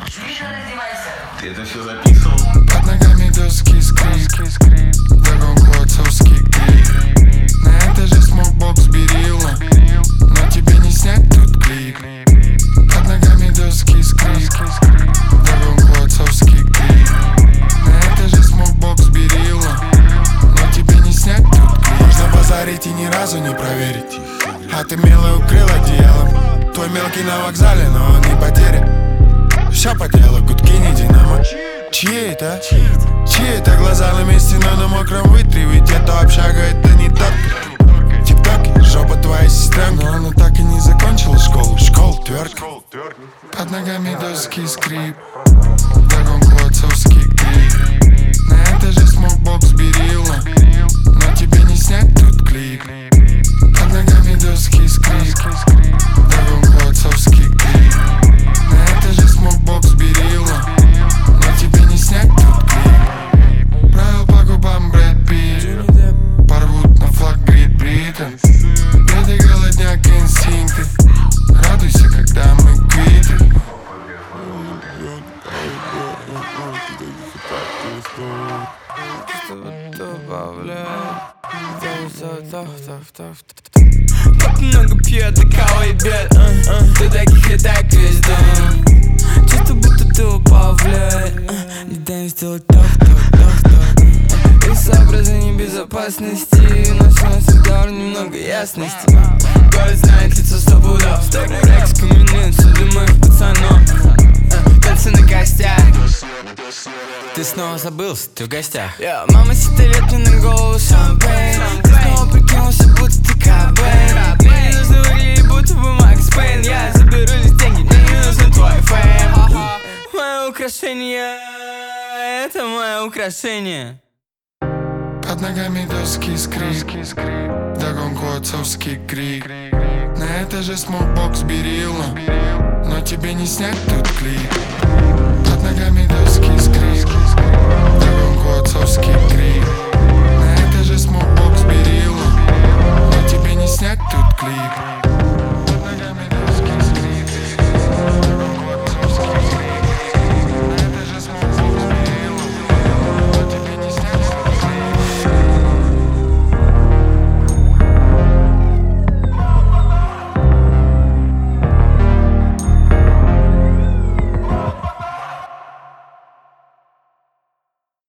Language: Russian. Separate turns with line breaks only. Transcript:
Ты это все записывал?
Под ногами доски скрип, вдогонку отцовский крик. На этаже смокбокс берила, но тебе не снять тут клип. Под ногами доски скрип, вдогонку отцовский крик. На этаже смокбокс берила, но тебе не снять тут клип. Можно базарить и ни разу не проверить, а ты мило укрыл одеялом. Твой мелкий на вокзале, но он не потерян. Все по делу, гудки не динамо. Чьи это? Чьи это глаза на месте, но на мокром вытри. Ведь это общага, это не тот. Тик-токи, жопа твоя сестренка. Но она так и не закончила школу. Школ твердка. Под ногами доски скрип, вдогонку отцовский крик. На этаже смокбокс берила, но тебе не снять тут клип. Под ногами доски скрип, вдогонку отцовский крик. На этаже смокбокс берила, но тебе не снять тут клип. Правил по губам Брэд Питт, порвут на флаг Грит Бриттон. Беды, голодняк, инстинкты. Радуйся, когда мы квиты.
Так много пьет, да кого ебет. Ты таких и так весь дом. Чисто будто ты упал в лед. Не дай сделать так. Из соображений безопасности у нас всегда немного ясности. Город знает лицо 100 пудов. Рекс, каменин, сюда моих пацанов. Танцы на костях. Ты снова забылся, ты в гостях. Мама сигарет мне на голову шампейн. Ты снова прикинулся, будто ты Кобейн. Мне не нужно выглядеть, будто бы Макс Пейн. Я заберу лишь деньги, мне не нужен твой фейм. Мое украшение, это мое украшение.
Под ногами доски скрип, вдогонку отцовский крик. На этаже смокбокс берила, но тебе не снять тут клип. Под ногами доски скрип, вдогонку отцовский крик. На этаже смокбокс берила.